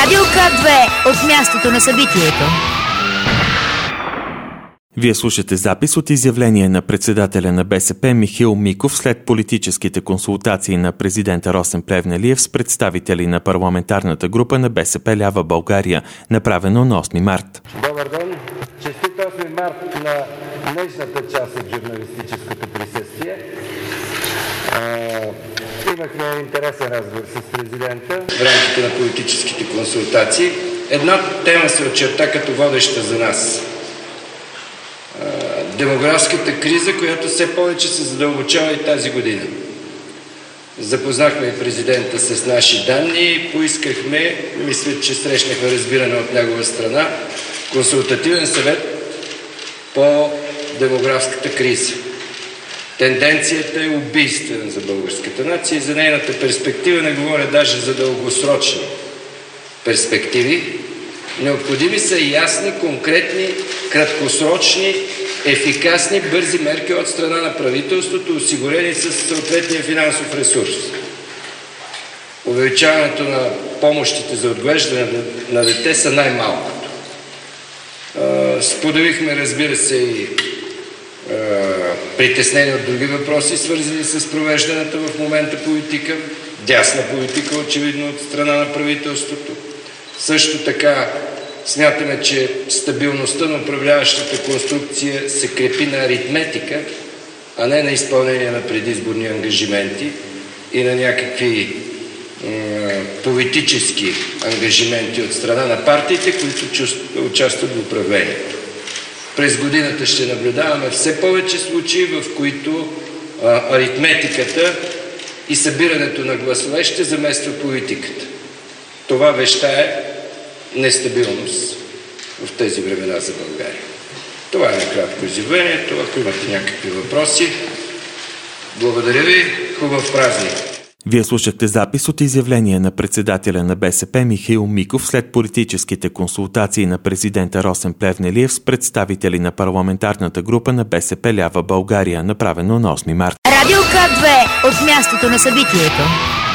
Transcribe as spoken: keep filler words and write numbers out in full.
Радио К две от мястото на събитието. Вие слушате запис от изявление на председателя на БСП Михаил Миков след политическите консултации на президента Росен Плевнелиев с представители на парламентарната група на БСП Лява България, направено на осми март. Добър ден! Честит осми март на днешната част от журналистическото присъствие. Имахме интересен разговор с президента в рамките на политическите консултации. Една тема се очерта като водеща за нас. Демографската криза, която все повече се задълбочава и тази година. Запознахме президента с наши данни и поискахме, мисля, че срещнахме разбиране от негова страна, консултативен съвет по демографската криза. Тенденцията е убийствена за българската нация и за нейната перспектива, не говоря даже за дългосрочни перспективи. Необходими са ясни, конкретни, краткосрочни, ефикасни, бързи мерки от страна на правителството, осигурени с съответния финансов ресурс. Увеличаването на помощите за отглеждане на дете са най-малкото. Споделихме, разбира се, и притеснени от други въпроси, свързани с провежданата в момента политика, дясна политика, очевидно от страна на правителството. Също така смятаме, че стабилността на управляващата конструкция се крепи на аритметика, а не на изпълнение на предизборни ангажименти и на някакви е, политически ангажименти от страна на партиите, които участват в управлението. През годината ще наблюдаваме все повече случаи, в които а, аритметиката и събирането на гласове ще замества политиката. Това вещае нестабилност в тези времена за България. Това е накратко изявлението. Ако имате някакви въпроси, благодаря ви. Хубав празник! Вие слушахте запис от изявление на председателя на БСП Михаил Миков след политическите консултации на президента Росен Плевнелиев с представители на парламентарната група на БСП Лява България, направено на осми март. Радио К две от мястото на събитието.